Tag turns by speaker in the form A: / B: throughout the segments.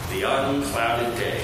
A: The unclouded day.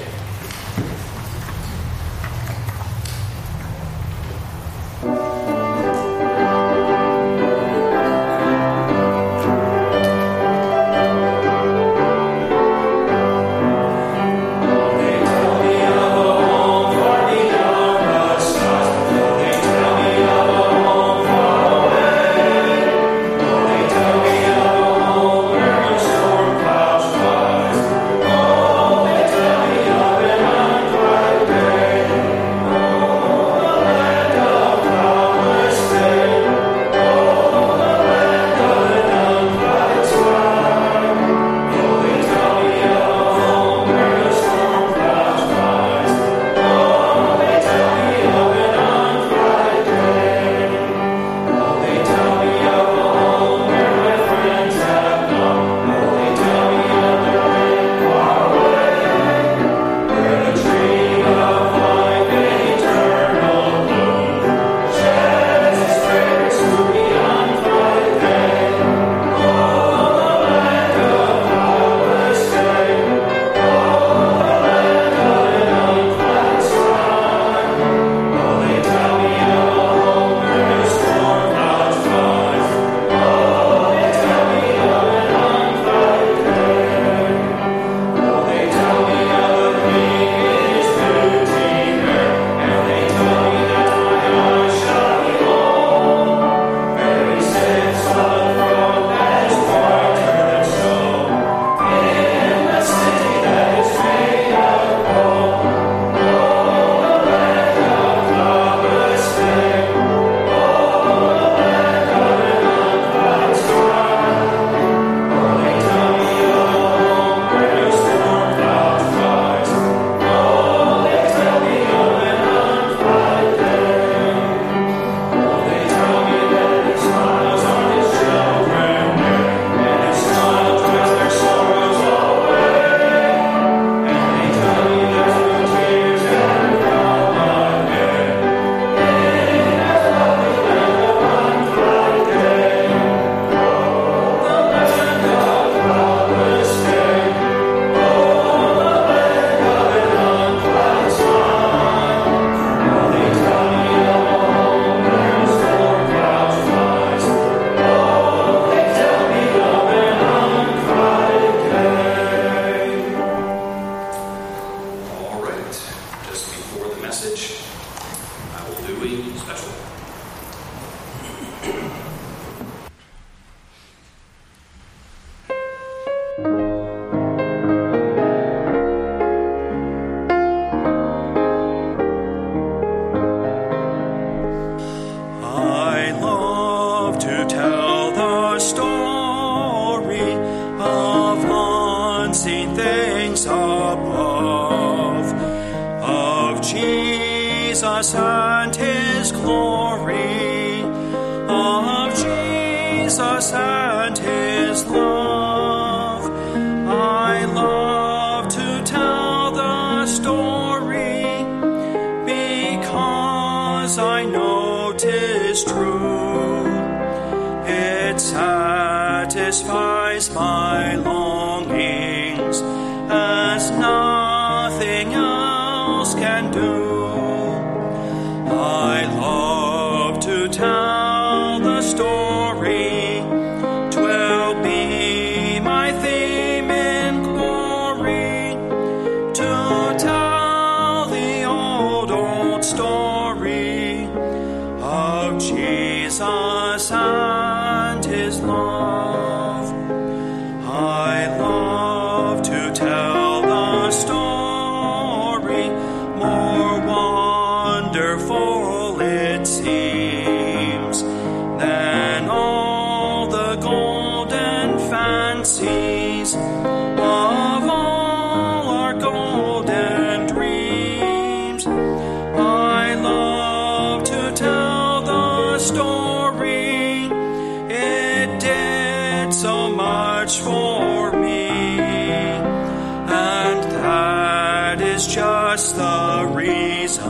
B: Just the reason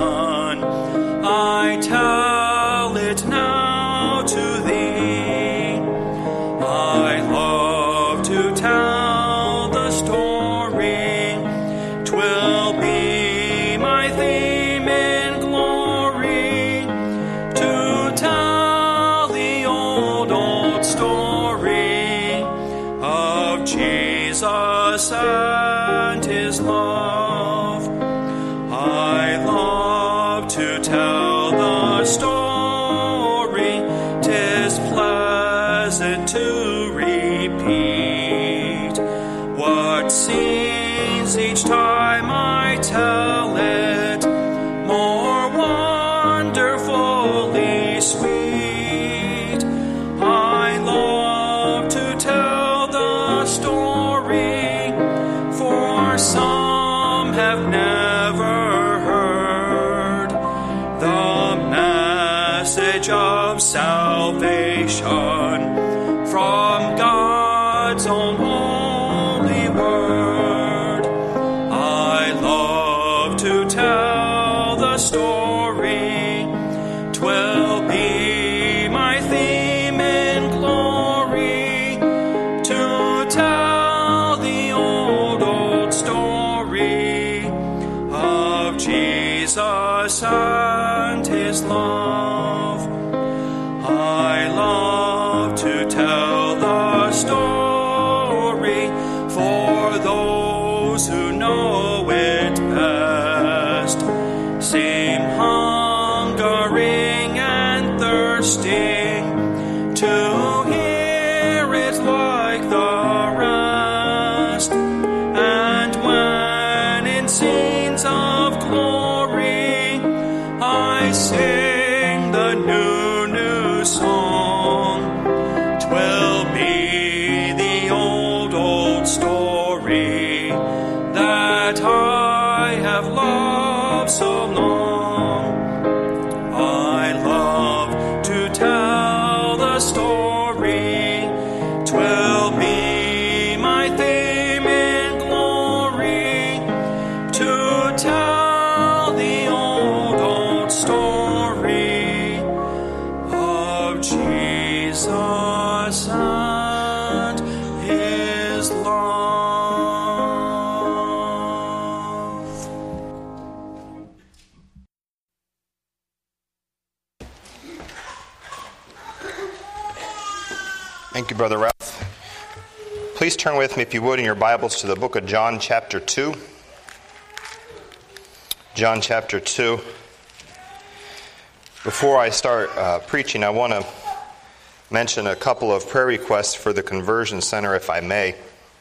B: I tell it now to thee. I love to tell of Jesus and his love. I love to tell the story, 'tis pleasant to repeat what scenes each time I tell it, more wonderfully sweet. I love to tell the story, for some have never heard the message of salvation from God's own holy word. I love to tell the story, 'twill be my theme in glory, to tell the old story of Jesus and his love. I love to tell the story for those who know it best, seem hungering and thirsting to hear it like the rest. And when in scenes of glory I sing the new song, 'twill be the old story that I have loved so long. I love to tell the story, 'twill be my theme in glory, to tell the old story of Jesus and his love.
A: Thank you, Brother Ralph. Please turn with me, if you would, in your Bibles to the book of John chapter 2. John chapter 2. Before I start preaching, I want to mention a couple of prayer requests for the Conversion Center, if I may.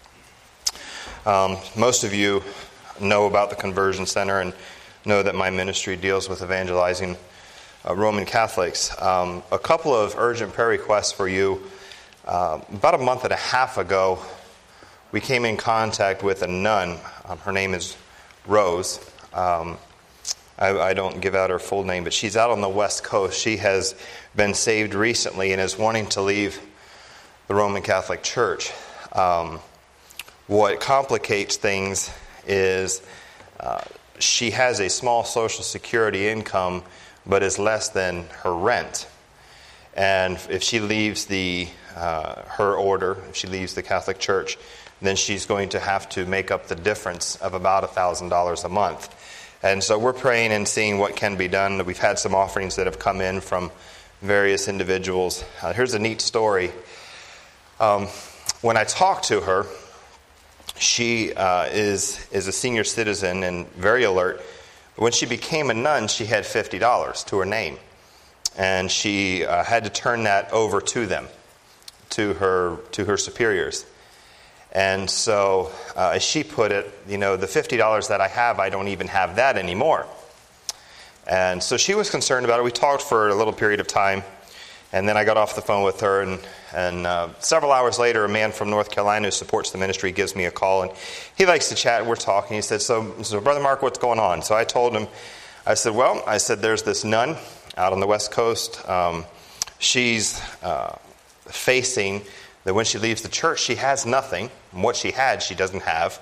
A: Most of you know about the Conversion Center and know that my ministry deals with evangelizing Roman Catholics. A couple of urgent prayer requests for you. About a month and a half ago, we came in contact with a nun. Her name is Rose. I don't give out her full name, but she's out on the West Coast. She has been saved recently and is wanting to leave the Roman Catholic Church. What complicates things is she has a small Social Security income, but is less than her rent. And if she leaves her order, if she leaves the Catholic Church, then she's going to have to make up the difference of about $1,000 a month. And so we're praying and seeing what can be done. We've had some offerings that have come in from various individuals. Here's a neat story. When I talked to her, she is a senior citizen and very alert. When she became a nun, she had $50 to her name. And she had to turn that over to them, to her superiors. And so, as she put it, the $50 that I have, I don't even have that anymore. And so she was concerned about it. We talked for a little period of time, and then I got off the phone with her, and several hours later, a man from North Carolina who supports the ministry gives me a call, and he likes to chat, and we're talking. He said, so Brother Mark, what's going on? So I told him, I said, there's this nun out on the West Coast. She's facing that when she leaves the church, she has nothing. And what she had, she doesn't have.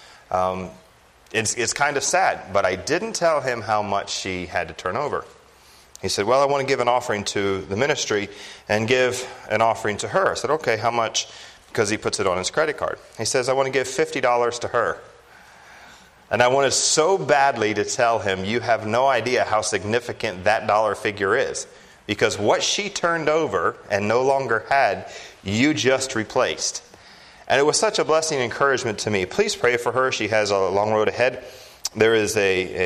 A: It's kind of sad, but I didn't tell him how much she had to turn over. He said, well, I want to give an offering to the ministry and give an offering to her. I said, okay, how much? Because he puts it on his credit card. He says, I want to give $50 to her. And I wanted so badly to tell him, you have no idea how significant that dollar figure is. Because what she turned over and no longer had, you just replaced. And it was such a blessing and encouragement to me. Please pray for her. She has a long road ahead. There is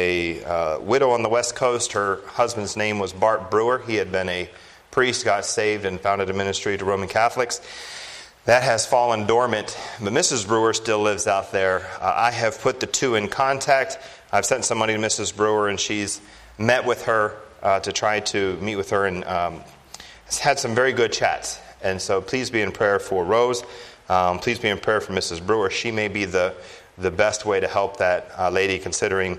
A: a widow on the West Coast. Her husband's name was Bart Brewer. He had been a priest, got saved, and founded a ministry to Roman Catholics. That has fallen dormant, but Mrs. Brewer still lives out there. I have put the two in contact. I've sent some money to Mrs. Brewer, and she's met with her to try to meet with her, and has had some very good chats. And so please be in prayer for Rose. Please be in prayer for Mrs. Brewer. She may be the best way to help that lady, considering,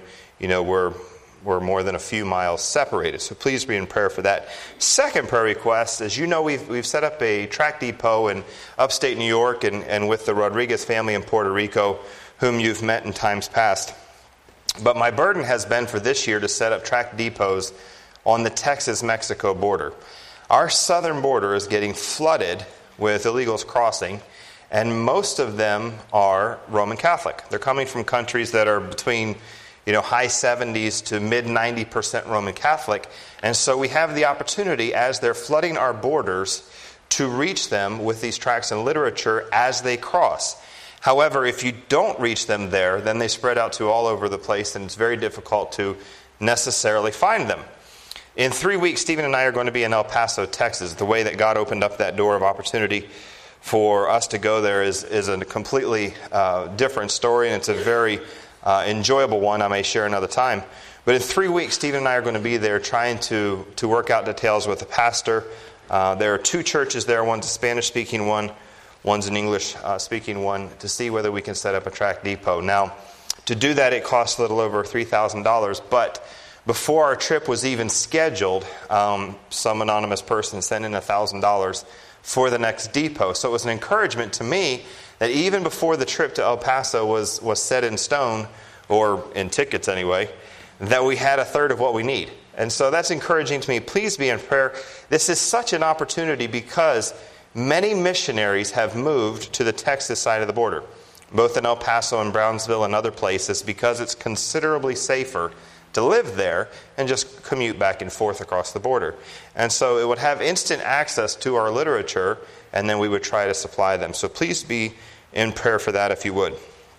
A: we're more than a few miles separated. So please be in prayer for that. Second prayer request, as you know, we've set up a tract depot in upstate New York and with the Rodriguez family in Puerto Rico, whom you've met in times past. But my burden has been for this year to set up tract depots on the Texas-Mexico border. Our southern border is getting flooded with illegals crossing, and most of them are Roman Catholic. They're coming from countries that are between high 70s to mid 90% Roman Catholic. And so we have the opportunity, as they're flooding our borders, to reach them with these tracts and literature as they cross. However, if you don't reach them there, then they spread out to all over the place, and it's very difficult to necessarily find them. In 3 weeks, Stephen and I are going to be in El Paso, Texas. The way that God opened up that door of opportunity for us to go there is a completely different story, and it's a very enjoyable one I may share another time. But in 3 weeks, Stephen and I are going to be there trying to work out details with the pastor. There are two churches there. One's a Spanish-speaking one. One's an English-speaking one, to see whether we can set up a tract depot. Now, to do that, it costs a little over $3,000. But before our trip was even scheduled, some anonymous person sent in $1,000 for the next depot. So it was an encouragement to me that even before the trip to El Paso was set in stone, or in tickets anyway, that we had a third of what we need. And so that's encouraging to me. Please be in prayer. This is such an opportunity because many missionaries have moved to the Texas side of the border, both in El Paso and Brownsville and other places, because it's considerably safer to live there and just commute back and forth across the border. And so it would have instant access to our literature, and then we would try to supply them. So please be in prayer for that if you would.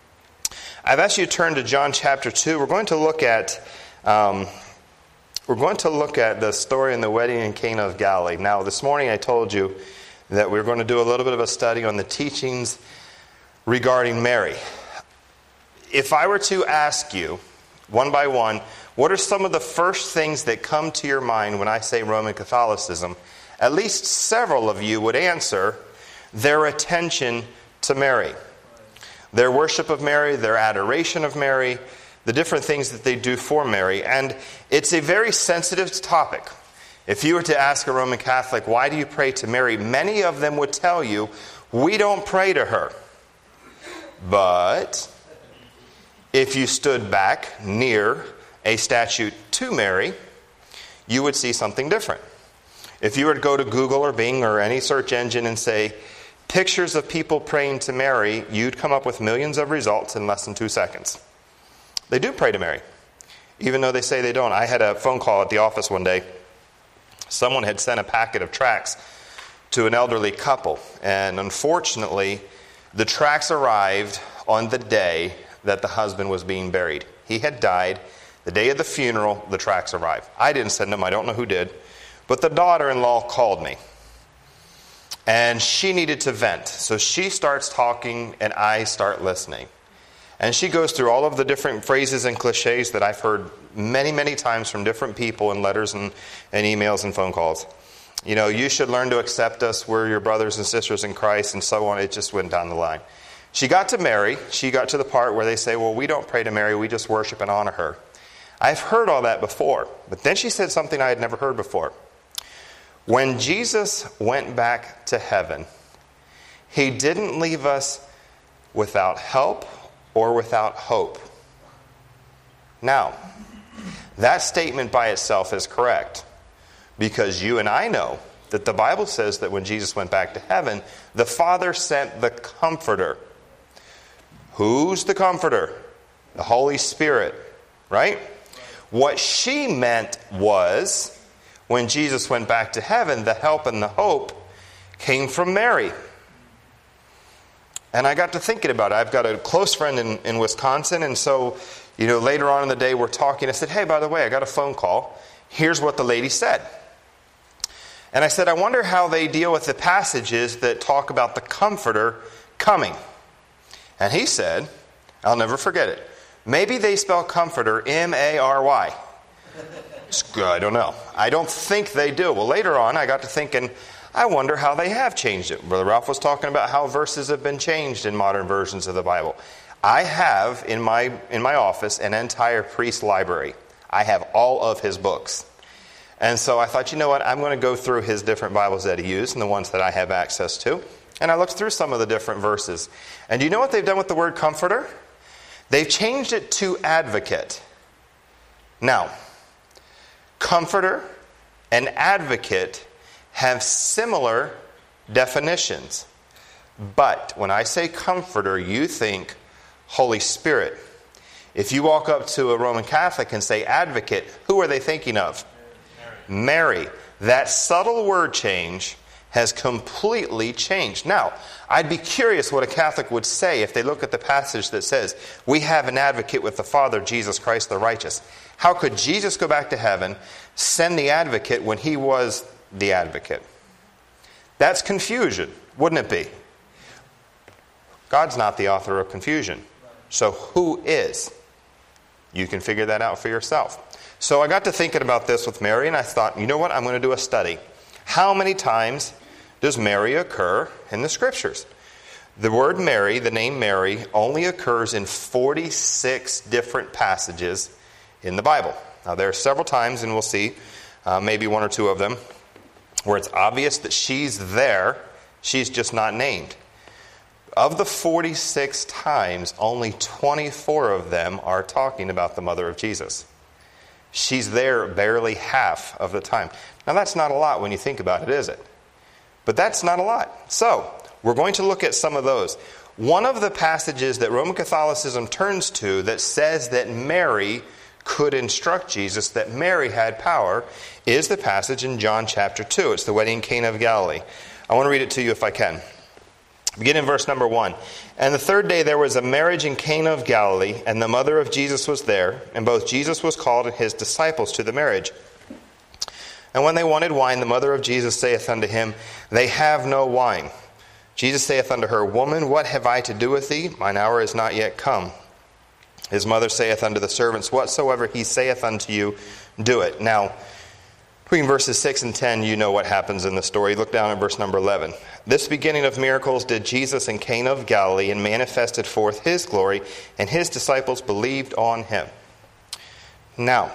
A: I've asked you to turn to John chapter 2. We're going to look at the story in the wedding in Cana of Galilee. Now, this morning I told you that we're going to do a little bit of a study on the teachings regarding Mary. If I were to ask you, one by one, what are some of the first things that come to your mind when I say Roman Catholicism? At least several of you would answer their attention to Mary. Their worship of Mary, their adoration of Mary, the different things that they do for Mary. And it's a very sensitive topic. If you were to ask a Roman Catholic, why do you pray to Mary? Many of them would tell you, we don't pray to her. But if you stood back near a statue to Mary, you would see something different. If you were to go to Google or Bing or any search engine and say, pictures of people praying to Mary, you'd come up with millions of results in less than 2 seconds. They do pray to Mary, even though they say they don't. I had a phone call at the office one day. Someone had sent a packet of tracts to an elderly couple, and unfortunately, the tracts arrived on the day that the husband was being buried. He had died. The day of the funeral, the tracts arrived. I didn't send them. I don't know who did. But the daughter-in-law called me. And she needed to vent. So she starts talking, and I start listening. And she goes through all of the different phrases and cliches that I've heard many, many times from different people in letters and emails and phone calls. You know, you should learn to accept us. We're your brothers and sisters in Christ, and so on. It just went down the line. She got to Mary. She got to the part where they say, well, we don't pray to Mary. We just worship and honor her. I've heard all that before. But then she said something I had never heard before. When Jesus went back to heaven, he didn't leave us without help or without hope. Now, that statement by itself is correct, because you and I know that the Bible says that when Jesus went back to heaven, the Father sent the Comforter. Who's the Comforter? The Holy Spirit, right? What she meant was, when Jesus went back to heaven, the help and the hope came from Mary. And I got to thinking about it. I've got a close friend in Wisconsin, and so, later on in the day we're talking. I said, hey, by the way, I got a phone call. Here's what the lady said. And I said, I wonder how they deal with the passages that talk about the Comforter coming. And he said, I'll never forget it, maybe they spell Comforter M-A-R-Y. I don't know. I don't think they do. Well, later on, I got to thinking, I wonder how they have changed it. Brother Ralph was talking about how verses have been changed in modern versions of the Bible. I have in my office an entire priest library. I have all of his books. And so I thought, you know what, I'm going to go through his different Bibles that he used and the ones that I have access to. And I looked through some of the different verses. And do you know what they've done with the word comforter? They've changed it to advocate. Now, comforter and advocate have similar definitions. But when I say comforter, you think Holy Spirit. If you walk up to a Roman Catholic and say advocate, who are they thinking of? Mary. That subtle word change has completely changed. Now, I'd be curious what a Catholic would say if they look at the passage that says, we have an advocate with the Father, Jesus Christ the righteous. How could Jesus go back to heaven, send the advocate when he was the advocate? That's confusion, wouldn't it be? God's not the author of confusion. So who is? You can figure that out for yourself. So I got to thinking about this with Mary, and I thought, you know what, I'm going to do a study. How many times does Mary occur in the Scriptures? The word Mary, the name Mary, only occurs in 46 different passages in the Bible. Now there are several times, and we'll see maybe one or two of them, where it's obvious that she's there, she's just not named. Of the 46 times, only 24 of them are talking about the mother of Jesus. She's there barely half of the time. Now that's not a lot when you think about it, is it? But that's not a lot. So, we're going to look at some of those. One of the passages that Roman Catholicism turns to that says that Mary could instruct Jesus, that Mary had power, is the passage in John chapter 2. It's the wedding in Cana of Galilee. I want to read it to you if I can. Begin in verse number 1. And the third day there was a marriage in Cana of Galilee, and the mother of Jesus was there, and both Jesus was called and his disciples to the marriage. And when they wanted wine, the mother of Jesus saith unto him, They have no wine. Jesus saith unto her, Woman, what have I to do with thee? Mine hour is not yet come. His mother saith unto the servants, Whatsoever he saith unto you, do it. Now, between verses 6 and 10, you know what happens in the story. Look down at verse number 11. This beginning of miracles did Jesus in Cana of Galilee, and manifested forth his glory, and his disciples believed on him. Now,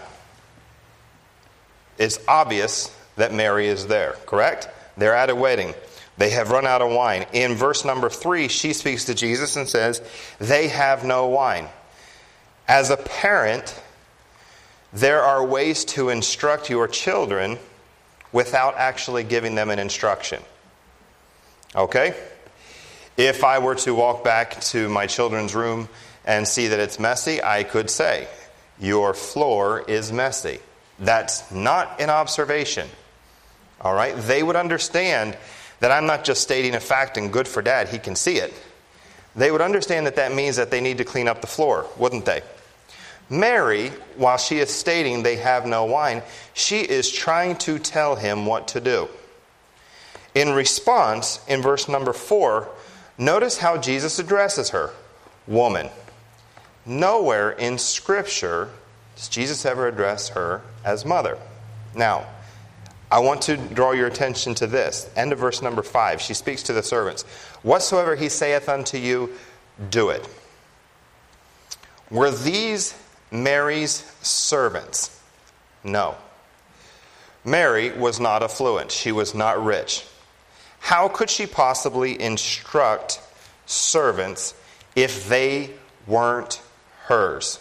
A: it's obvious that Mary is there, correct? They're at a wedding. They have run out of wine. In verse number 3, she speaks to Jesus and says, They have no wine. As a parent, there are ways to instruct your children without actually giving them an instruction. Okay? If I were to walk back to my children's room and see that it's messy, I could say, Your floor is messy. That's not an observation. All right? They would understand that I'm not just stating a fact and good for Dad, he can see it. They would understand that that means that they need to clean up the floor, wouldn't they? Mary, while she is stating they have no wine, she is trying to tell him what to do. In response, in verse number 4, notice how Jesus addresses her. Woman. Nowhere in Scripture does Jesus ever address her as mother. Now, I want to draw your attention to this. End of verse number 5. She speaks to the servants. Whatsoever he saith unto you, do it. Were these Mary's servants? No. Mary was not affluent. She was not rich. How could she possibly instruct servants if they weren't hers?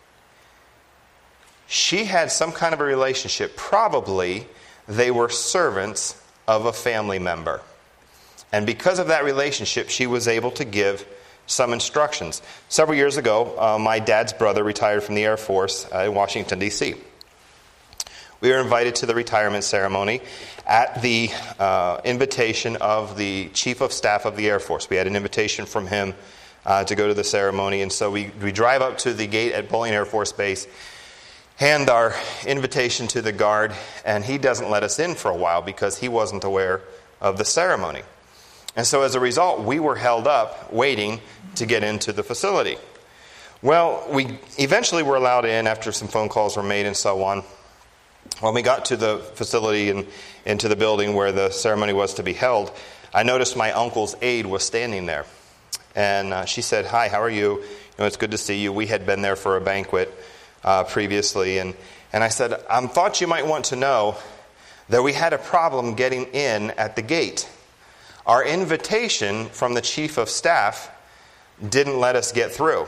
A: She had some kind of a relationship. Probably they were servants of a family member. And because of that relationship, she was able to give some instructions. Several years ago, my dad's brother retired from the Air Force in Washington, D.C. we were invited to the retirement ceremony at the invitation of the Chief of Staff of the Air Force. We had an invitation from him to go to the ceremony, and so we drive up to the gate at Bolling Air Force Base, hand our invitation to the guard, and he doesn't let us in for a while because he wasn't aware of the ceremony. And so as a result, we were held up waiting to get into the facility. Well, we eventually were allowed in after some phone calls were made and so on. When we got to the facility and into the building where the ceremony was to be held, I noticed my uncle's aide was standing there. And she said, "Hi, how are you? It's good to see you. We had been there for a banquet previously." And I said, "I thought you might want to know that we had a problem getting in at the gate. Our invitation from the Chief of Staff didn't let us get through."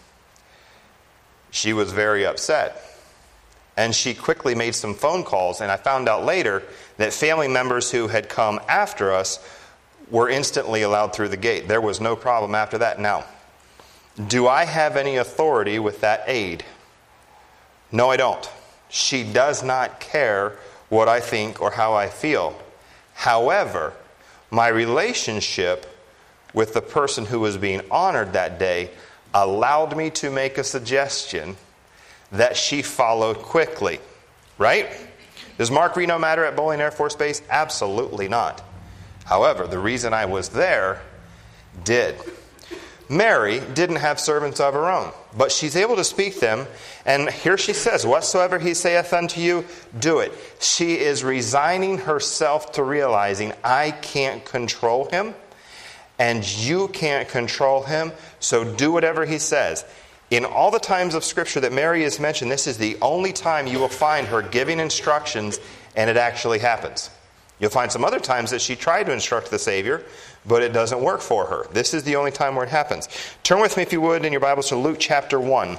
A: She was very upset. And she quickly made some phone calls, and I found out later that family members who had come after us were instantly allowed through the gate. There was no problem after that. Now, do I have any authority with that aide? No, I don't. She does not care what I think or how I feel. However, my relationship with the person who was being honored that day allowed me to make a suggestion that she followed quickly. Right? Does Mark Reno matter at Bolling Air Force Base? Absolutely not. However, the reason I was there did. Mary didn't have servants of her own, but she's able to speak them, and here she says, "Whatsoever he saith unto you, do it." She is resigning herself to realizing, I can't control him, and you can't control him, so do whatever he says. In all the times of Scripture that Mary is mentioned, this is the only time you will find her giving instructions, and it actually happens. You'll find some other times that she tried to instruct the Savior, but it doesn't work for her. This is the only time where it happens. Turn with me, if you would, in your Bibles to Luke chapter 1.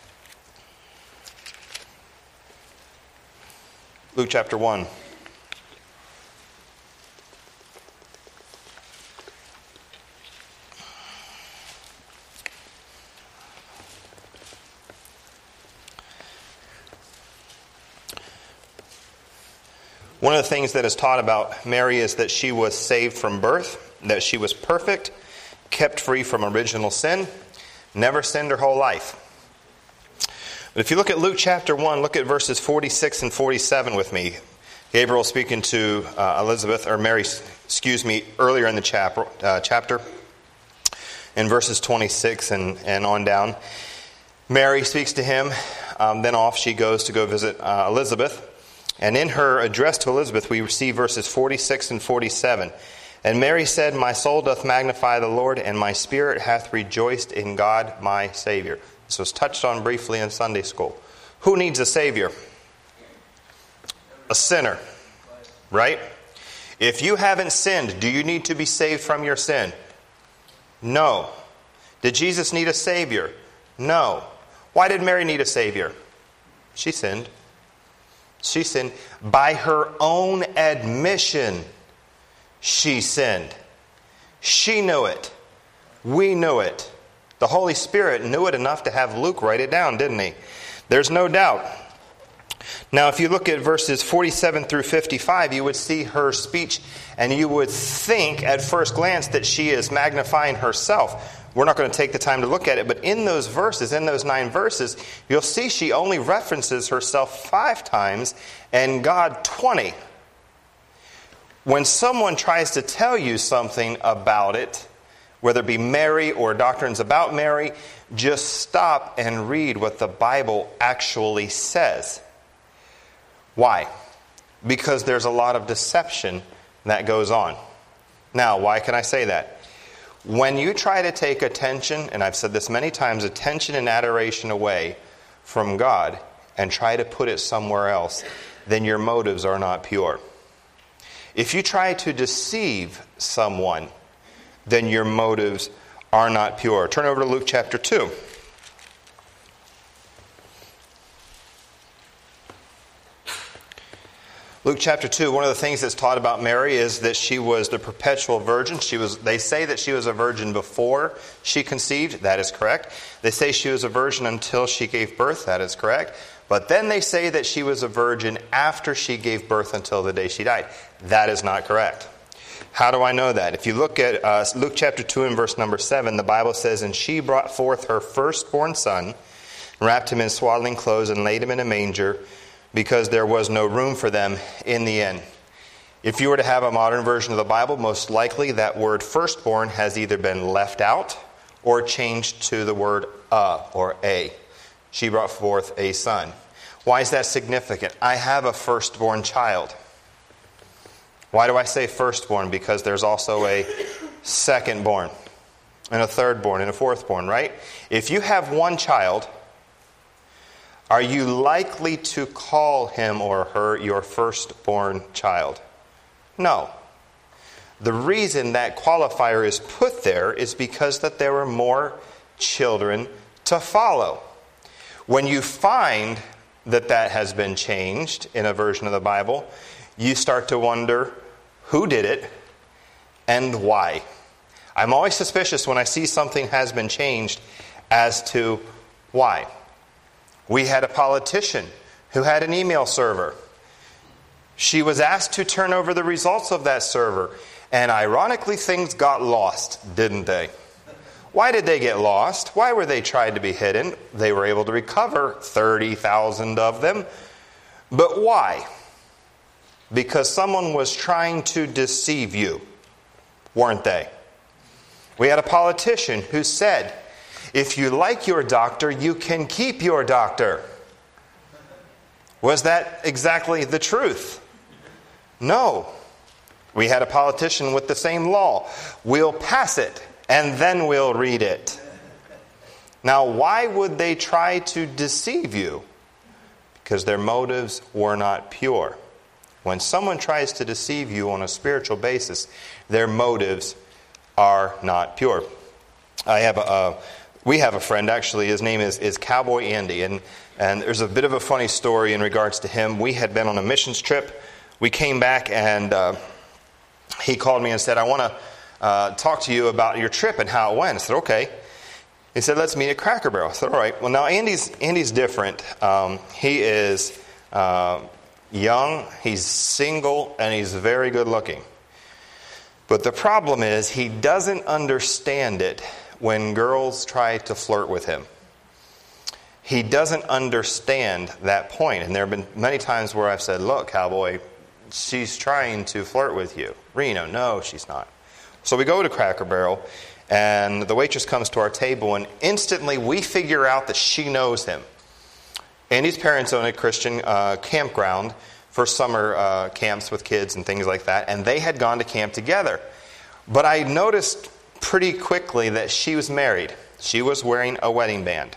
A: Luke chapter 1. One of the things that is taught about Mary is that she was saved from birth, that she was perfect, kept free from original sin, never sinned her whole life. But if you look at Luke chapter 1, look at verses 46 and 47 with me. Gabriel speaking to Mary, earlier in the chapter, in verses 26 and on down. Mary speaks to him, then off she goes to go visit Elizabeth. And in her address to Elizabeth, we see verses 46 and 47. "And Mary said, My soul doth magnify the Lord, and my spirit hath rejoiced in God my Savior." This was touched on briefly in Sunday school. Who needs a Savior? A sinner, right? If you haven't sinned, do you need to be saved from your sin? No. Did Jesus need a Savior? No. Why did Mary need a Savior? She sinned. She sinned. By her own admission, she sinned. She knew it. We knew it. The Holy Spirit knew it enough to have Luke write it down, didn't he? There's no doubt. Now, if you look at verses 47 through 55, you would see her speech, and you would think at first glance that she is magnifying herself. We're not going to take the time to look at it, but in those verses, in those 9 verses, you'll see she only references herself 5 times and God 20. When someone tries to tell you something about it, whether it be Mary or doctrines about Mary, just stop and read what the Bible actually says. Why? Because there's a lot of deception that goes on. Now, why can I say that? When you try to take attention, and I've said this many times, attention and adoration away from God and try to put it somewhere else, then your motives are not pure. If you try to deceive someone, then your motives are not pure. Turn over to Luke chapter 2. Luke chapter 2, one of the things that's taught about Mary is that she was the perpetual virgin. They say that she was a virgin before she conceived. That is correct. They say she was a virgin until she gave birth. That is correct. But then they say that she was a virgin after she gave birth until the day she died. That is not correct. How do I know that? If you look at Luke chapter 2 and verse number 7, the Bible says, "And she brought forth her firstborn son, wrapped him in swaddling clothes, and laid him in a manger, because there was no room for them in the inn." If you were to have a modern version of the Bible, most likely that word firstborn has either been left out or changed to the word or a. She brought forth a son. Why is that significant? I have a firstborn child. Why do I say firstborn? Because there's also a secondborn, and a thirdborn, and a fourthborn, right? If you have one child, are you likely to call him or her your firstborn child? No. The reason that qualifier is put there is because that there were more children to follow. When you find that that has been changed in a version of the Bible, you start to wonder who did it and why. I'm always suspicious when I see something has been changed as to why. We had a politician who had an email server. She was asked to turn over the results of that server, and ironically things got lost, didn't they? Why did they get lost? Why were they tried to be hidden? They were able to recover 30,000 of them. But why? Because someone was trying to deceive you, weren't they? We had a politician who said, "If you like your doctor, you can keep your doctor." Was that exactly the truth? No. We had a politician with the same law. "We'll pass it, and then we'll read it." Now, why would they try to deceive you? Because their motives were not pure. When someone tries to deceive you on a spiritual basis, their motives are not pure. We have a friend, actually. His name is Cowboy Andy, and there's a bit of a funny story in regards to him. We had been on a missions trip. We came back, and he called me and said, "I want to talk to you about your trip and how it went." I said, "Okay." He said, "Let's meet at Cracker Barrel." I said, "All right." Well, now Andy's different. He is young, he's single, and he's very good looking. But the problem is he doesn't understand it when girls try to flirt with him. He doesn't understand that point. And there have been many times where I've said, "Look, Cowboy, she's trying to flirt with you." "Reno, no, she's not." So we go to Cracker Barrel, and the waitress comes to our table, and instantly we figure out that she knows him. Andy's parents own a Christian campground for summer camps with kids and things like that, and they had gone to camp together. But I noticed pretty quickly that she was married. She was wearing a wedding band.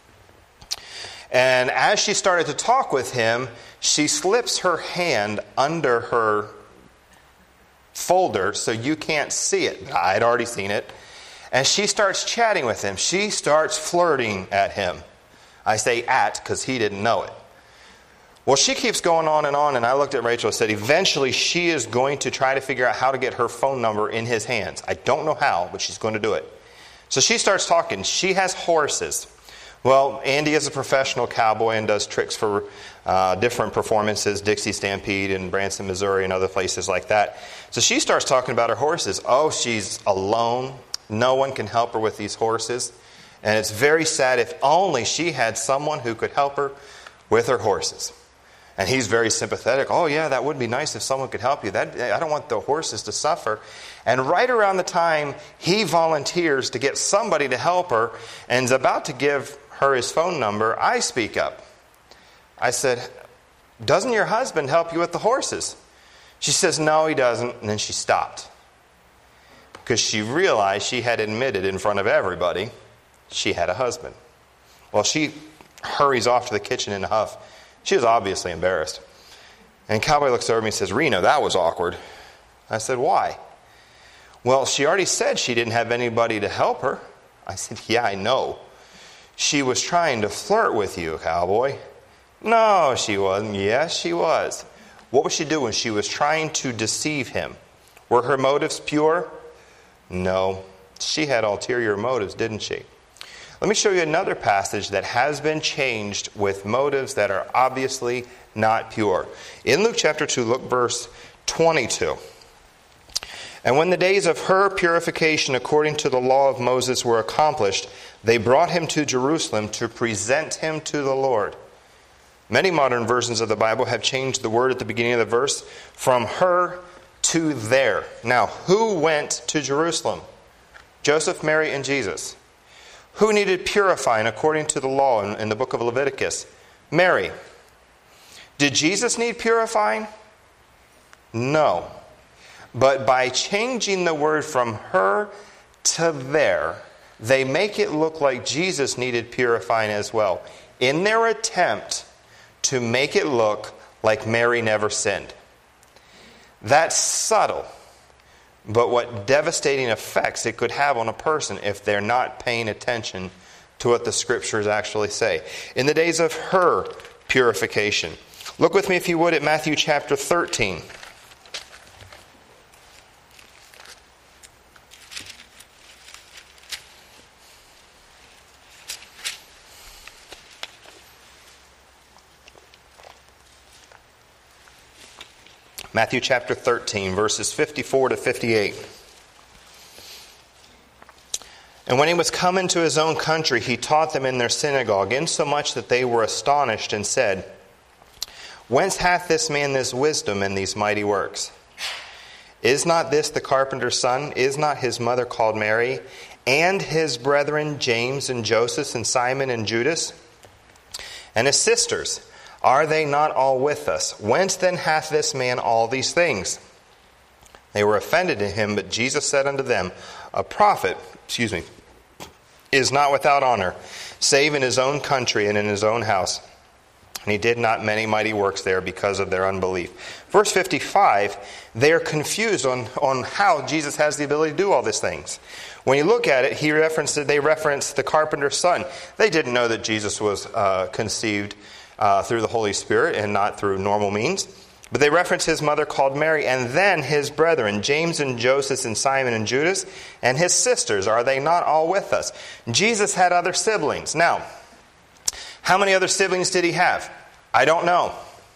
A: And as she started to talk with him, she slips her hand under her folder so you can't see it. I'd already seen it. And she starts chatting with him. She starts flirting at him. I say "at" because he didn't know it. Well, she keeps going on, and I looked at Rachel and said, eventually she is going to try to figure out how to get her phone number in his hands. I don't know how, but she's going to do it. So she starts talking. She has horses. Well, Andy is a professional cowboy and does tricks for different performances, Dixie Stampede in Branson, Missouri, and other places like that. So she starts talking about her horses. Oh, she's alone. No one can help her with these horses. And it's very sad. If only she had someone who could help her with her horses. And he's very sympathetic. "Oh, yeah, that would be nice if someone could help you. I don't want the horses to suffer." And right around the time he volunteers to get somebody to help her and is about to give her his phone number, I speak up. I said, "Doesn't your husband help you with the horses?" She says, "No, he doesn't." And then she stopped. Because she realized she had admitted in front of everybody she had a husband. Well, she hurries off to the kitchen in a huff. She was obviously embarrassed. And Cowboy looks over at me and says, "Reno, that was awkward." I said, "Why?" "Well, she already said she didn't have anybody to help her." I said, "Yeah, I know. She was trying to flirt with you, Cowboy." "No, she wasn't." "Yes, she was." What was she doing? She was trying to deceive him. Were her motives pure? No. She had ulterior motives, didn't she? Let me show you another passage that has been changed with motives that are obviously not pure. In Luke chapter 2, look verse 22. And when the days of her purification according to the law of Moses were accomplished, they brought him to Jerusalem to present him to the Lord. Many modern versions of the Bible have changed the word at the beginning of the verse from her to there. Now, who went to Jerusalem? Joseph, Mary, and Jesus. Who needed purifying according to the law in the book of Leviticus? Mary. Did Jesus need purifying? No. But by changing the word from her to there, they make it look like Jesus needed purifying as well, in their attempt to make it look like Mary never sinned. That's subtle, but what devastating effects it could have on a person if they're not paying attention to what the Scriptures actually say. In the days of her purification. Look with me, if you would, at Matthew chapter 13. Matthew chapter 13, verses 54 to 58. And when he was come into his own country, he taught them in their synagogue, insomuch that they were astonished, and said, Whence hath this man this wisdom and these mighty works? Is not this the carpenter's son? Is not his mother called Mary? And his brethren James and Joseph and Simon and Judas? And his sisters, are they not all with us? Whence then hath this man all these things? They were offended at him, but Jesus said unto them, A prophet, is not without honor, save in his own country and in his own house. And he did not many mighty works there because of their unbelief. Verse 55, they are confused on how Jesus has the ability to do all these things. When you look at it, they reference the carpenter's son. They didn't know that Jesus was conceived through the Holy Spirit and not through normal means. But they reference his mother called Mary, and then his brethren, James and Joseph and Simon and Judas, and his sisters. Are they not all with us? Jesus had other siblings. Now, how many other siblings did he have? I don't know.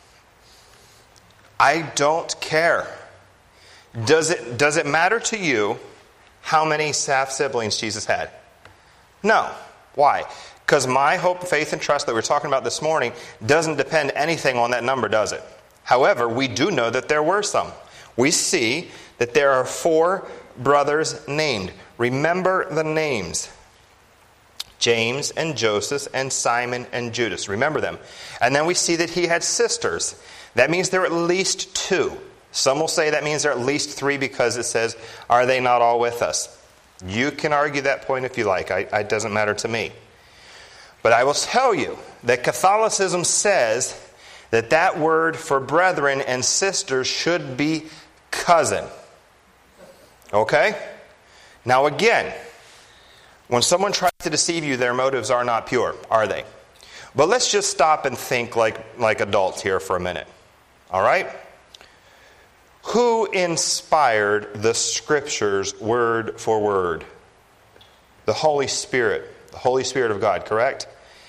A: I don't care. Does it matter to you how many half siblings Jesus had? No. Why? Because my hope, faith, and trust that we're talking about this morning doesn't depend anything on that number, does it? However, we do know that there were some. We see that there are 4 brothers named. Remember the names. James and Joseph and Simon and Judas. Remember them. And then we see that he had sisters. That means there are at least 2. Some will say that means there are at least 3 because it says, are they not all with us? You can argue that point if you like. It doesn't matter to me. But I will tell you that Catholicism says that word for brethren and sisters should be cousin. Okay? Now again, when someone tries to deceive you, their motives are not pure, are they? But let's just stop and think like adults here for a minute. All right? Who inspired the Scriptures word for word? The Holy Spirit. The Holy Spirit of God, correct?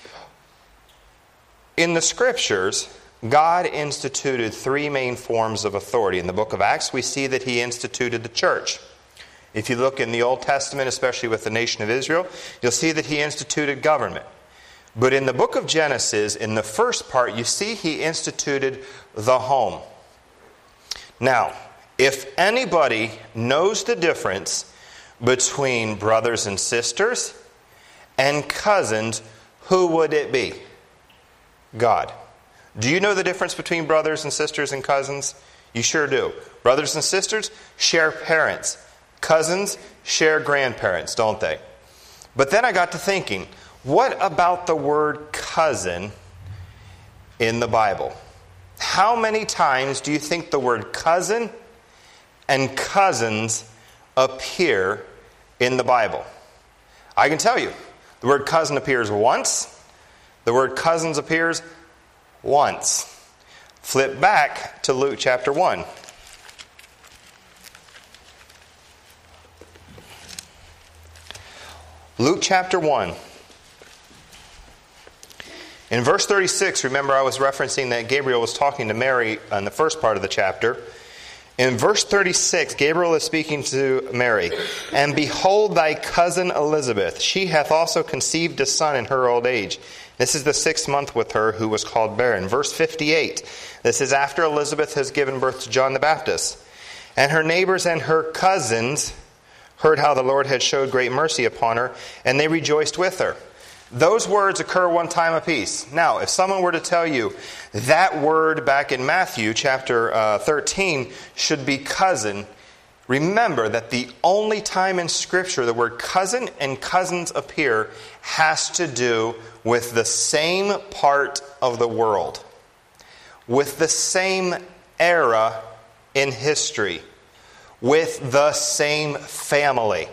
A: In the Scriptures, God instituted 3 main forms of authority. In the book of Acts, we see that he instituted the church. If you look in the Old Testament, especially with the nation of Israel, you'll see that he instituted government. But in the book of Genesis, in the first part, you see he instituted the home. Now, if anybody knows the difference between brothers and sisters and cousins, who would it be? God. Do you know the difference between brothers and sisters and cousins? You sure do. Brothers and sisters share parents. Cousins share grandparents, don't they? But then I got to thinking, what about the word cousin in the Bible? How many times do you think the word cousin and cousins appear in the Bible? I can tell you, the word cousin appears once. The word cousins appears once. Flip back to Luke chapter 1. Luke chapter 1. In verse 36, remember I was referencing that Gabriel was talking to Mary in the first part of the chapter. In verse 36, Gabriel is speaking to Mary. And behold thy cousin Elizabeth, she hath also conceived a son in her old age. This is the 6th month with her, who was called barren. Verse 58, this is after Elizabeth has given birth to John the Baptist. And her neighbors and her cousins heard how the Lord had showed great mercy upon her, and they rejoiced with her. Those words occur one time apiece. Now, if someone were to tell you that word back in Matthew chapter 13 should be cousin, remember that the only time in Scripture the word cousin and cousins appear has to do with the same part of the world, with the same era in history, with the same family.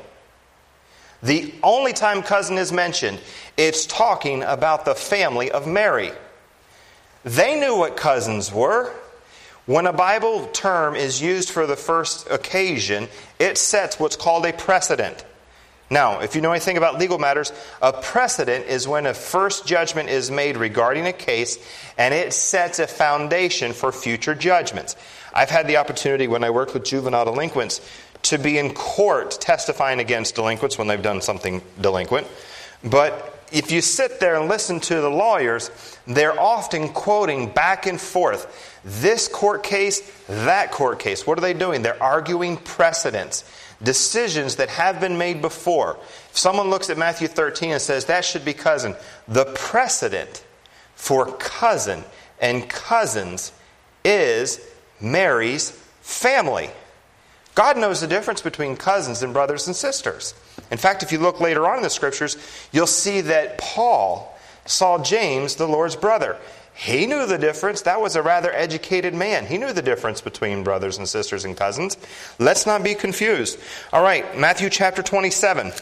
A: The only time cousin is mentioned, it's talking about the family of Mary. They knew what cousins were. When a Bible term is used for the first occasion, it sets what's called a precedent. Now, if you know anything about legal matters, a precedent is when a first judgment is made regarding a case, and it sets a foundation for future judgments. I've had the opportunity when I worked with juvenile delinquents to be in court testifying against delinquents when they've done something delinquent. But if you sit there and listen to the lawyers, they're often quoting back and forth, this court case, that court case. What are they doing? They're arguing precedents, decisions that have been made before. If someone looks at Matthew 13 and says, that should be cousin, the precedent for cousin and cousins is Mary's family. God knows the difference between cousins and brothers and sisters. In fact, if you look later on in the Scriptures, you'll see that Paul saw James, the Lord's brother. He knew the difference. That was a rather educated man. He knew the difference between brothers and sisters and cousins. Let's not be confused. All right, Matthew chapter 27.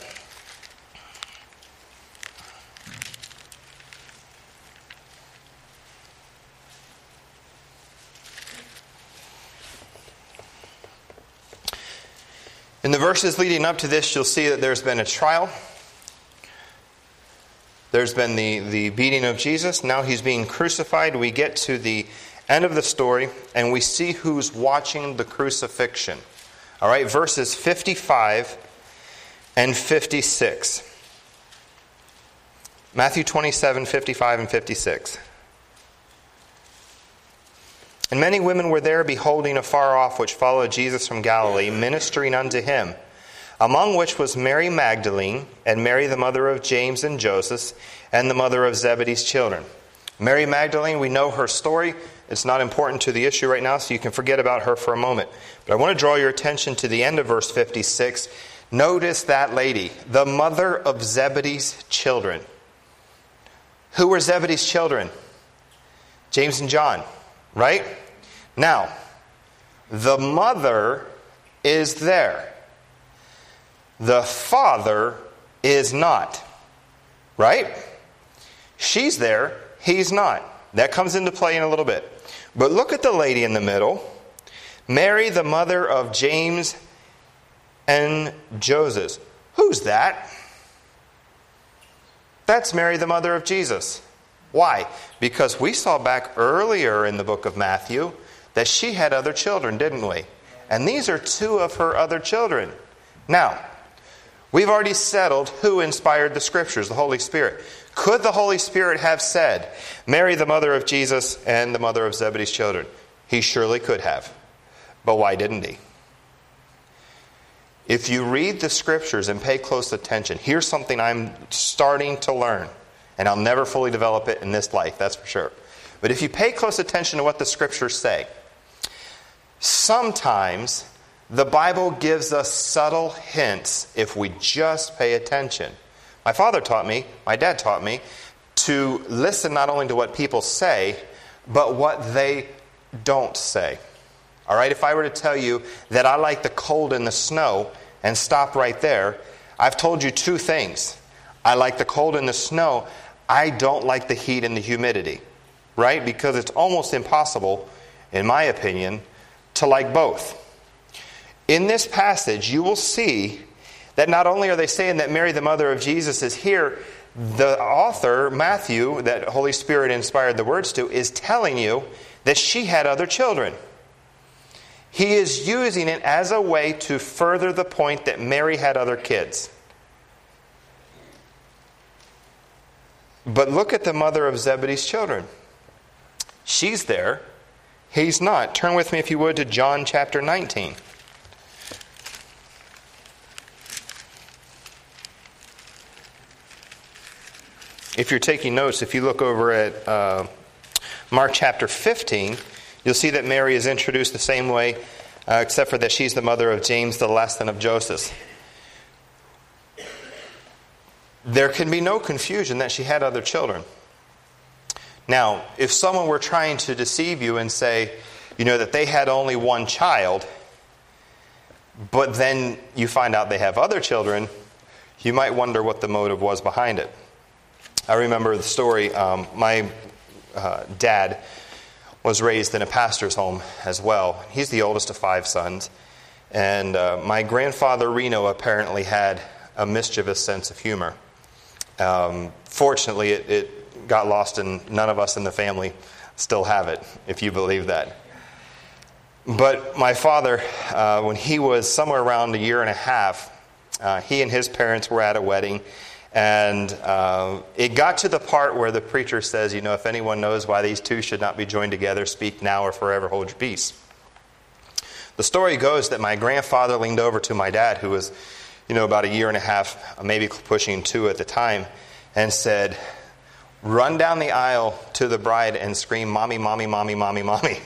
A: In the verses leading up to this, you'll see that there's been a trial. There's been the beating of Jesus. Now he's being crucified. We get to the end of the story, and we see who's watching the crucifixion. All right, verses 55 and 56. Matthew 27, 55 and 56. And many women were there, beholding afar off, which followed Jesus from Galilee, ministering unto him, among which was Mary Magdalene, and Mary the mother of James and Joseph, and the mother of Zebedee's children. Mary Magdalene, we know her story. It's not important to the issue right now, so you can forget about her for a moment. But I want to draw your attention to the end of verse 56. Notice that lady, the mother of Zebedee's children. Who were Zebedee's children? James and John. Right? Now, the mother is there. The father is not. Right? She's there. He's not. That comes into play in a little bit. But look at the lady in the middle. Mary, the mother of James and Joseph. Who's that? That's Mary, the mother of Jesus. Why? Because we saw back earlier in the book of Matthew that she had other children, didn't we? And these are two of her other children. Now, we've already settled who inspired the Scriptures, the Holy Spirit. Could the Holy Spirit have said, Mary, the mother of Jesus and the mother of Zebedee's children? He surely could have. But why didn't he? If you read the Scriptures and pay close attention, here's something I'm starting to learn. And I'll never fully develop it in this life, that's for sure. But if you pay close attention to what the Scriptures say, sometimes the Bible gives us subtle hints if we just pay attention. My father taught me, my dad taught me, to listen not only to what people say, but what they don't say. All right, if I were to tell you that I like the cold and the snow and stop right there, I've told you two things. I like the cold and the snow. I don't like the heat and the humidity, right? Because it's almost impossible, in my opinion, to like both. In this passage, you will see that not only are they saying that Mary, the mother of Jesus, is here, The author, Matthew, that Holy Spirit inspired the words to, is telling you that she had other children. He is using it as a way to further the point that Mary had other kids. But look at the mother of Zebedee's children. She's there. He's not. Turn with me, if you would, to John chapter 19. If you're taking notes, if you look over at Mark chapter 15, you'll see that Mary is introduced the same way, except for that she's the mother of James, the less than of Joseph. There can be no confusion that she had other children. Now, if someone were trying to deceive you and say, that they had only one child, but then you find out they have other children, you might wonder what the motive was behind it. I remember the story, my dad was raised in a pastor's home as well. He's the oldest of 5 sons. And my grandfather, Reno, apparently had a mischievous sense of humor. Fortunately, it got lost, and none of us in the family still have it, if you believe that. But my father, when he was somewhere around a year and a half, he and his parents were at a wedding. And it got to the part where the preacher says, if anyone knows why these two should not be joined together, speak now or forever hold your peace. The story goes that my grandfather leaned over to my dad, who was, about a year and a half, maybe pushing 2 at the time, and said, "Run down the aisle to the bride and scream, 'Mommy, mommy, mommy, mommy, mommy.'"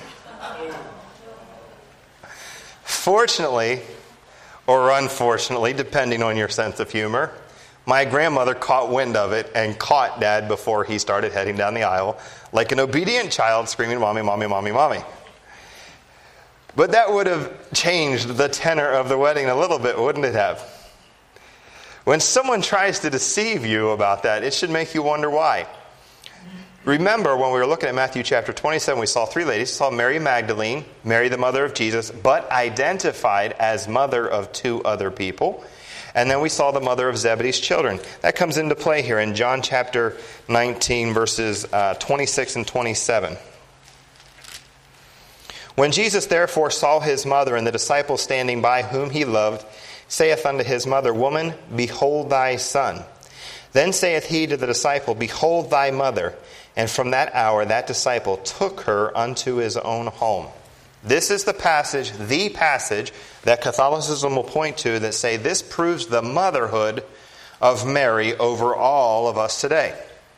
A: Fortunately, or unfortunately, depending on your sense of humor, my grandmother caught wind of it and caught Dad before he started heading down the aisle like an obedient child screaming, "Mommy, mommy, mommy, mommy." But that would have changed the tenor of the wedding a little bit, wouldn't it have? When someone tries to deceive you about that, it should make you wonder why. Remember, when we were looking at Matthew chapter 27, we saw 3 ladies. We saw Mary Magdalene, Mary the mother of Jesus, but identified as mother of 2 other people. And then we saw the mother of Zebedee's children. That comes into play here in John chapter 19, verses 26 and 27. "When Jesus therefore saw his mother and the disciple standing by whom he loved, saith unto his mother, Woman, behold thy son. Then saith he to the disciple, Behold thy mother. And from that hour that disciple took her unto his own home." This is the passage that Catholicism will point to that say this proves the motherhood of Mary over all of us today.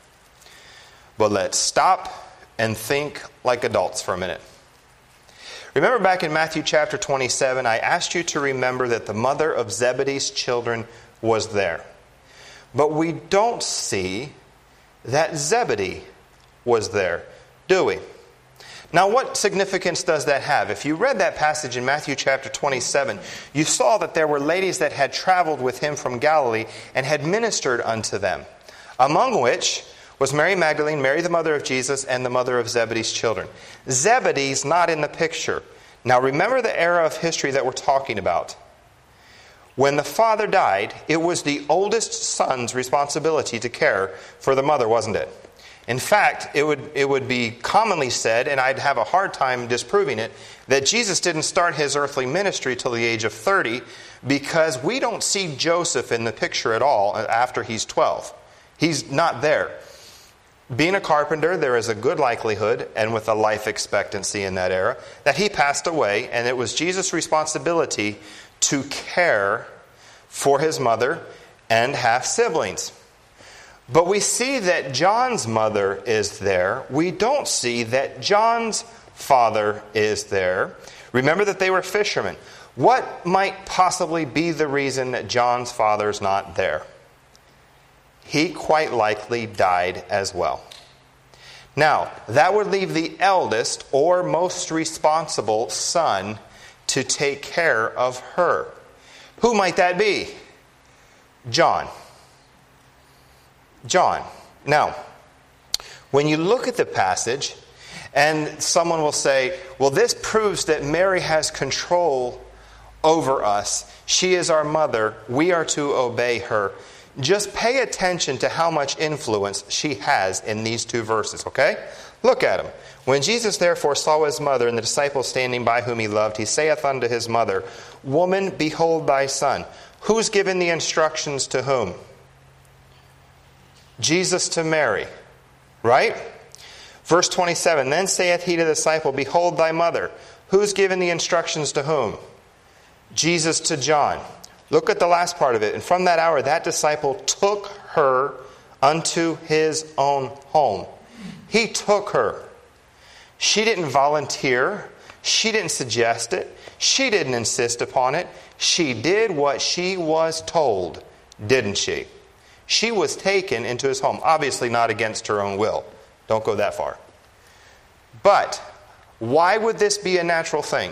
A: But let's stop and think like adults for a minute. Remember back in Matthew chapter 27, I asked you to remember that the mother of Zebedee's children was there. But we don't see that Zebedee was there, do we? Now, what significance does that have? If you read that passage in Matthew chapter 27, you saw that there were ladies that had traveled with him from Galilee and had ministered unto them, among which was Mary Magdalene, Mary the mother of Jesus, and the mother of Zebedee's children. Zebedee's not in the picture. Now, remember the era of history that we're talking about. When the father died, it was the oldest son's responsibility to care for the mother, wasn't it? In fact, it would be commonly said, and I'd have a hard time disproving it, that Jesus didn't start his earthly ministry till the age of 30, because we don't see Joseph in the picture at all after he's 12. He's not there. Being a carpenter, there is a good likelihood, and with a life expectancy in that era, that he passed away, and it was Jesus' responsibility to care for his mother and half-siblings. But we see that John's mother is there. We don't see that John's father is there. Remember that they were fishermen. What might possibly be the reason that John's father's not there? He quite likely died as well. Now, that would leave the eldest or most responsible son to take care of her. Who might that be? John. John. Now, when you look at the passage, and someone will say, well, this proves that Mary has control over us. She is our mother. We are to obey her. Just pay attention to how much influence she has in these two verses, okay? Look at them. When Jesus therefore saw his mother and the disciples standing by whom he loved, he saith unto his mother, Woman, behold thy son. Who's given the instructions to whom? Jesus to Mary, right? Verse 27, Then saith he to the disciple, Behold thy mother. Who's given the instructions to whom? Jesus to John. Look at the last part of it. And from that hour, that disciple took her unto his own home. He took her. She didn't volunteer. She didn't suggest it. She didn't insist upon it. She did what she was told, didn't she? She was taken into his home. Obviously not against her own will. Don't go that far. But why would this be a natural thing?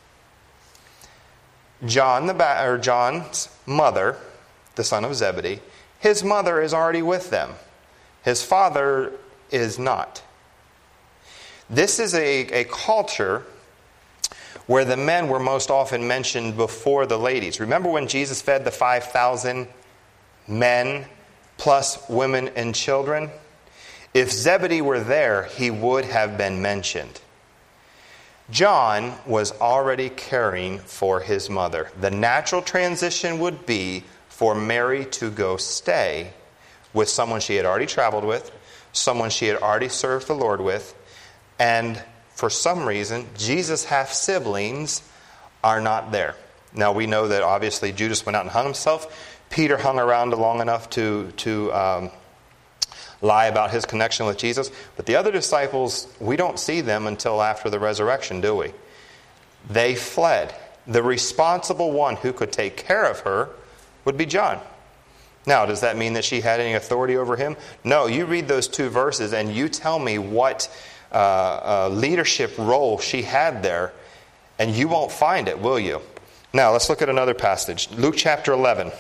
A: John's mother, the son of Zebedee, his mother is already with them. His father is not. This is a culture where the men were most often mentioned before the ladies. Remember when Jesus fed the 5,000 men plus women and children? If Zebedee were there, he would have been mentioned. John was already caring for his mother. The natural transition would be for Mary to go stay with someone she had already traveled with, someone she had already served the Lord with, and for some reason, Jesus' half-siblings are not there. Now we know that obviously Judas went out and hung himself. Peter hung around long enough to lie about his connection with Jesus. But the other disciples, we don't see them until after the resurrection, do we? They fled. The responsible one who could take care of her would be John. Now, does that mean that she had any authority over him? No, you read those two verses and you tell me what leadership role she had there, and you won't find it, will you? Now, let's look at another passage. Luke chapter 11.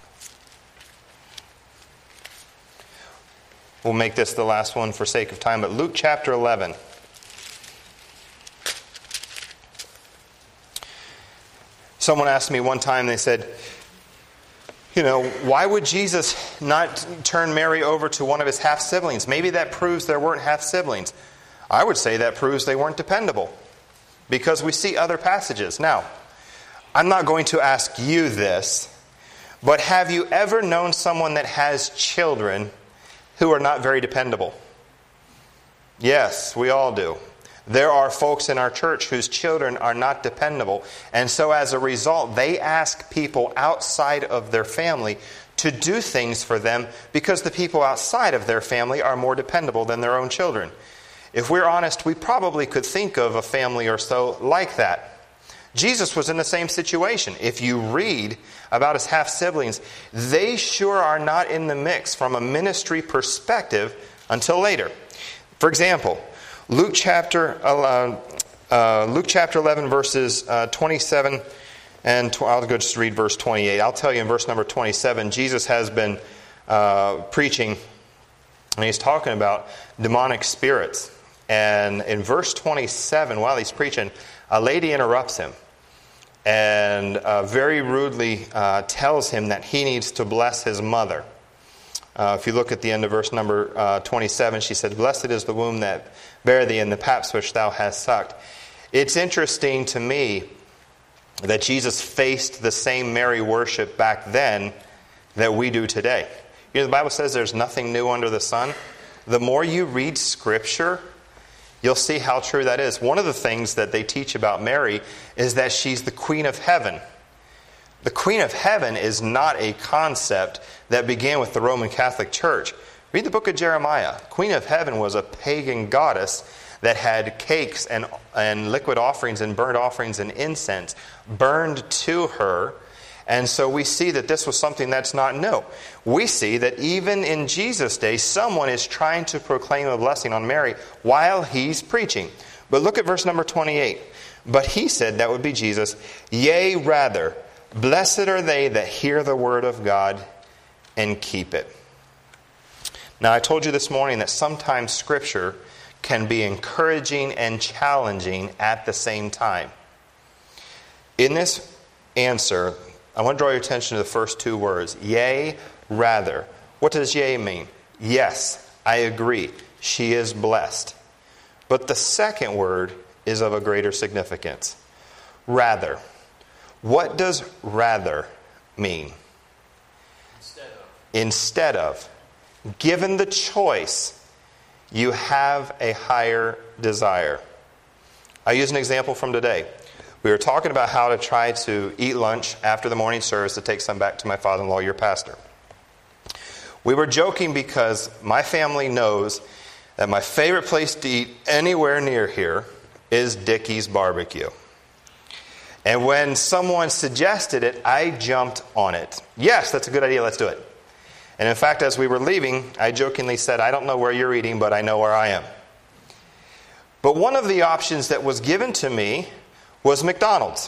A: We'll make this the last one for sake of time, but Luke chapter 11. Someone asked me one time, they said, why would Jesus not turn Mary over to one of his half-siblings? Maybe that proves there weren't half-siblings. I would say that proves they weren't dependable, because we see other passages. Now, I'm not going to ask you this, but have you ever known someone that has children who are not very dependable? Yes, we all do. There are folks in our church whose children are not dependable, and so as a result, they ask people outside of their family to do things for them because the people outside of their family are more dependable than their own children. If we're honest, we probably could think of a family or so like that. Jesus was in the same situation. If you read about his half-siblings, they sure are not in the mix from a ministry perspective until later. For example, Luke chapter 11, verses 27 and I'll go just read verse 28. I'll tell you in verse number 27, Jesus has been preaching, and he's talking about demonic spirits. And in verse 27, while he's preaching, a lady interrupts him and very rudely tells him that he needs to bless his mother. If you look at the end of verse number 27, she said, Blessed is the womb that bare thee and the paps which thou hast sucked. It's interesting to me that Jesus faced the same Mary worship back then that we do today. The Bible says there's nothing new under the sun. The more you read Scripture, you'll see how true that is. One of the things that they teach about Mary is that she's the Queen of Heaven. The Queen of Heaven is not a concept that began with the Roman Catholic Church. Read the book of Jeremiah. Queen of Heaven was a pagan goddess that had cakes and liquid offerings and burnt offerings and incense burned to her. And so we see that this was something that's not new. We see that even in Jesus' day, someone is trying to proclaim a blessing on Mary while he's preaching. But look at verse number 28. But he said, that would be Jesus, Yea, rather, blessed are they that hear the word of God and keep it. Now, I told you this morning that sometimes Scripture can be encouraging and challenging at the same time. In this answer, I want to draw your attention to the first two words. Yea, rather. What does yea mean? Yes, I agree. She is blessed. But the second word is of a greater significance. Rather. What does rather mean? Instead of. Given the choice, you have a higher desire. I use an example from today. We were talking about how to try to eat lunch after the morning service to take some back to my father-in-law, your pastor. We were joking because my family knows that my favorite place to eat anywhere near here is Dickey's Barbecue. And when someone suggested it, I jumped on it. Yes, that's a good idea, let's do it. And in fact, as we were leaving, I jokingly said, I don't know where you're eating, but I know where I am. But one of the options that was given to me was McDonald's.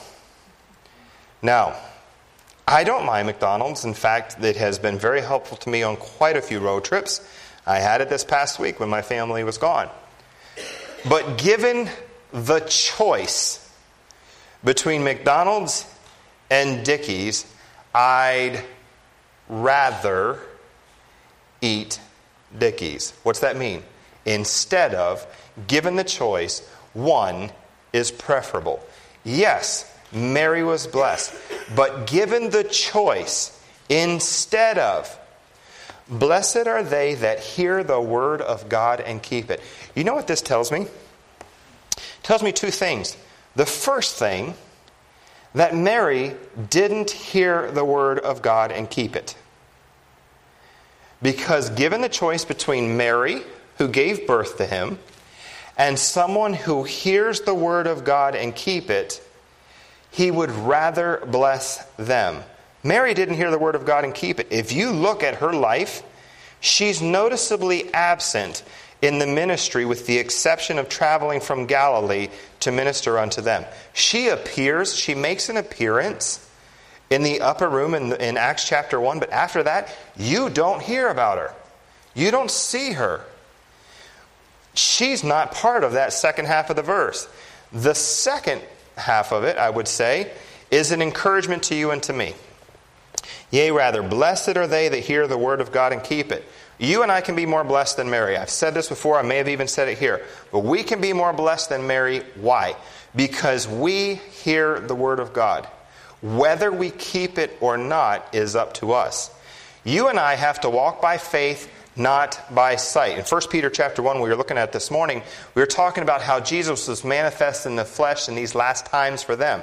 A: Now, I don't mind McDonald's. In fact, it has been very helpful to me on quite a few road trips. I had it this past week when my family was gone. But given the choice between McDonald's and Dickey's, I'd rather eat Dickey's. What's that mean? Instead of, given the choice, one is preferable. Yes, Mary was blessed. But given the choice, instead of, blessed are they that hear the word of God and keep it. You know what this tells me? It tells me two things. The first thing, that Mary didn't hear the word of God and keep it. Because given the choice between Mary, who gave birth to him, and someone who hears the word of God and keep it, he would rather bless them. Mary didn't hear the word of God and keep it. If you look at her life, she's noticeably absent in the ministry with the exception of traveling from Galilee to minister unto them. She appears, she makes an appearance in the upper room in Acts chapter 1, but after that, you don't hear about her. You don't see her. She's not part of that second half of the verse. The second half of it, I would say, is an encouragement to you and to me. Yea, rather, blessed are they that hear the word of God and keep it. You and I can be more blessed than Mary. I've said this before. I may have even said it here. But we can be more blessed than Mary. Why? Because we hear the word of God. Whether we keep it or not is up to us. You and I have to walk by faith, not by sight. In 1 Peter chapter 1, we were looking at this morning, we were talking about how Jesus was manifest in the flesh in these last times for them.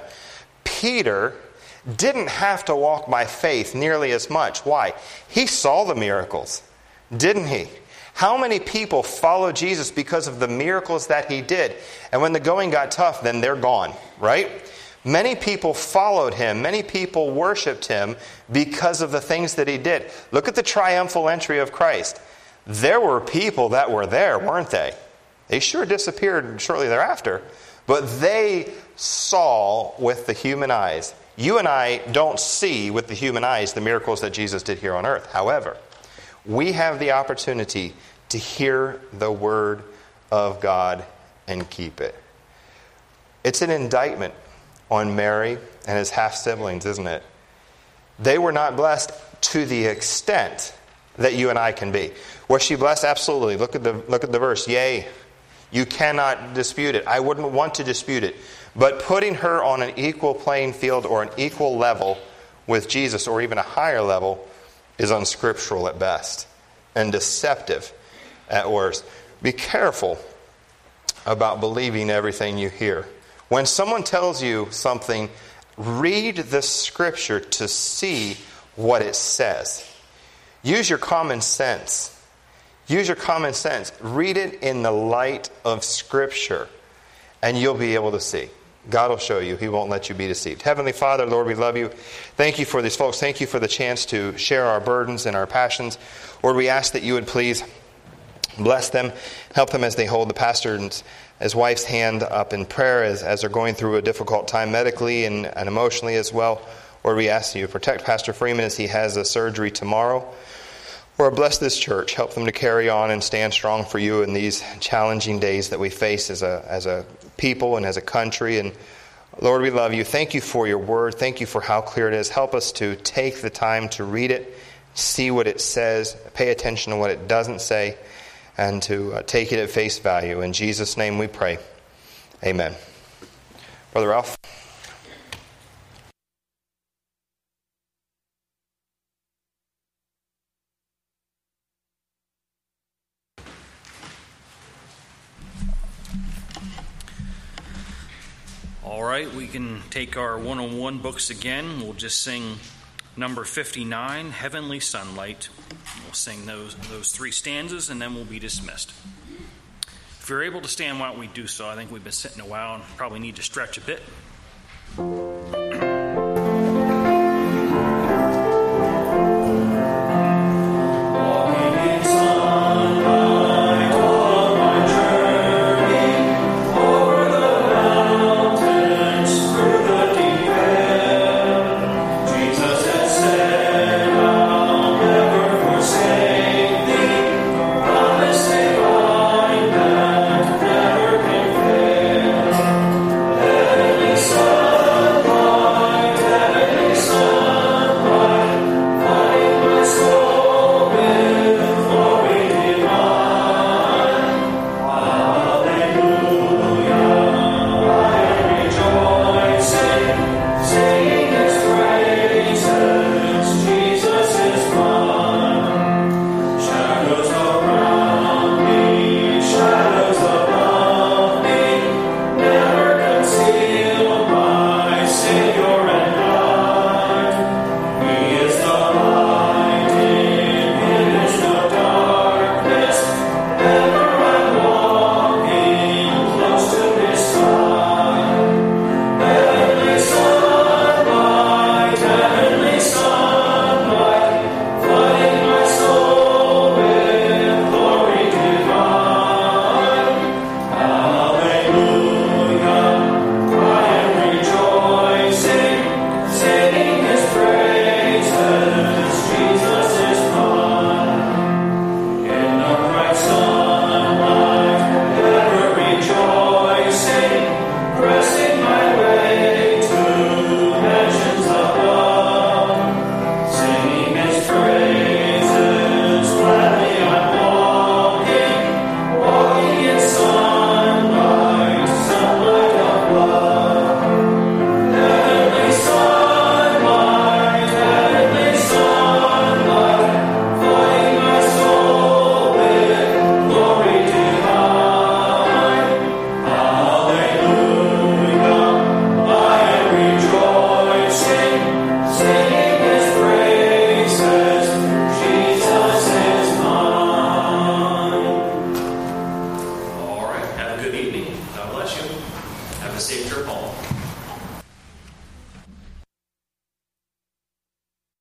A: Peter didn't have to walk by faith nearly as much. Why? He saw the miracles, didn't he? How many people follow Jesus because of the miracles that he did? And when the going got tough, then they're gone, right? Many people followed him. Many people worshipped him because of the things that he did. Look at the triumphal entry of Christ. There were people that were there, weren't they? They sure disappeared shortly thereafter. But they saw with the human eyes. You and I don't see with the human eyes the miracles that Jesus did here on earth. However, we have the opportunity to hear the word of God and keep it. It's an indictment on Mary and his half-siblings, isn't it? They were not blessed to the extent that you and I can be. Was she blessed? Absolutely. Look at the verse. Yea, you cannot dispute it. I wouldn't want to dispute it. But putting her on an equal playing field or an equal level with Jesus or even a higher level is unscriptural at best and deceptive at worst. Be careful about believing everything you hear. When someone tells you something, read the scripture to see what it says. Use your common sense. Use your common sense. Read it in the light of scripture, and you'll be able to see. God will show you. He won't let you be deceived. Heavenly Father, Lord, we love you. Thank you for these folks. Thank you for the chance to share our burdens and our passions. Lord, we ask that you would please bless them. Help them as they hold the pastor and his wife's hand up in prayer as they're going through a difficult time medically and emotionally as well. Lord, we ask you to protect Pastor Freeman as he has a surgery tomorrow. Lord, bless this church. Help them to carry on and stand strong for you in these challenging days that we face as a people and as a country. And Lord, we love you. Thank you for your word. Thank you for how clear it is. Help us to take the time to read it, see what it says, pay attention to what it doesn't say, and to take it at face value. In Jesus' name we pray. Amen. Brother Ralph.
C: All right, we can take our one-on-one books again. We'll just sing number 59, Heavenly Sunlight. We'll sing those three stanzas, and then we'll be dismissed. If you're able to stand, why don't we do so? I think we've been sitting a while and probably need to stretch a bit.
D: Have a safe trip home.